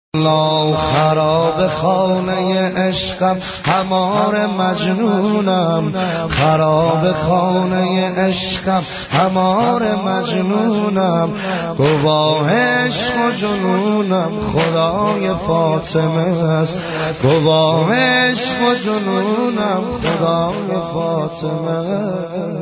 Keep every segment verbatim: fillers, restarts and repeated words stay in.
الله خراب خانه عشقم همار مجنونم، خراب خانه عشقم همار مجنونم، گواه عشق و جنونم خدای فاطمه است، گواه عشق و جنونم خدای فاطمه.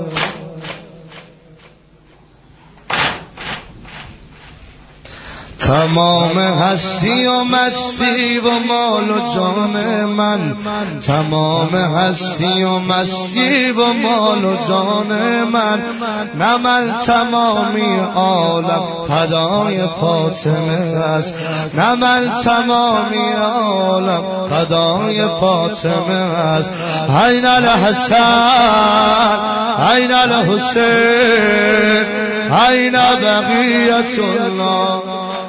تمام هستی و مستی و مال و جان من، تمام هستی و مستی و مال و جان من، نه من تمامی عالم فدای فاطمه است، نه من تمامی عالم فدای فاطمه است. عین الحسن عین الحسین عین بقیت الله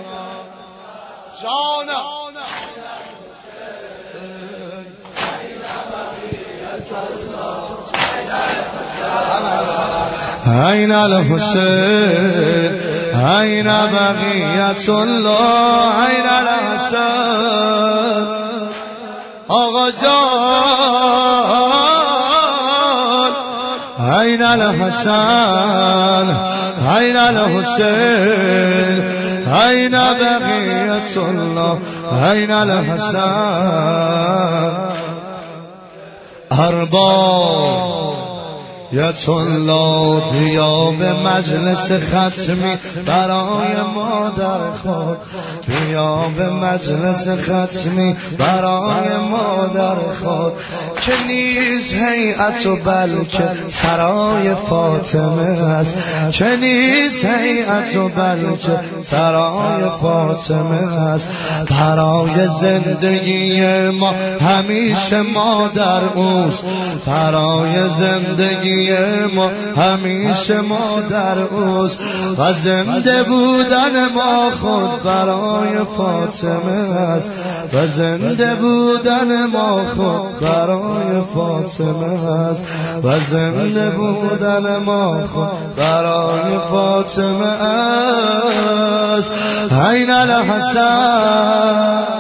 عین الحسین عین بقیت الله عین الحسن. آقا جان عین الحسن عین الحسین عین بقیت الله عین الحسن. ارباب یت الله بیا به مجلس ختمی برای مادر خود، بیا به مجلس ختمی برای مادر خود، که نیز هیئت و بلکه سرای فاطمه است، که نیز هیئت و بلکه سرای فاطمه است. برای زندگی ما همیشه مادر اوست، برای زندگی ما همیشه مادر اوست، و زنده بودن ما خود برای فاطمه است، و زنده بودن ما خود برای فاطمه است، و زنده بودن ما خود برای فاطمه است. عین الحسن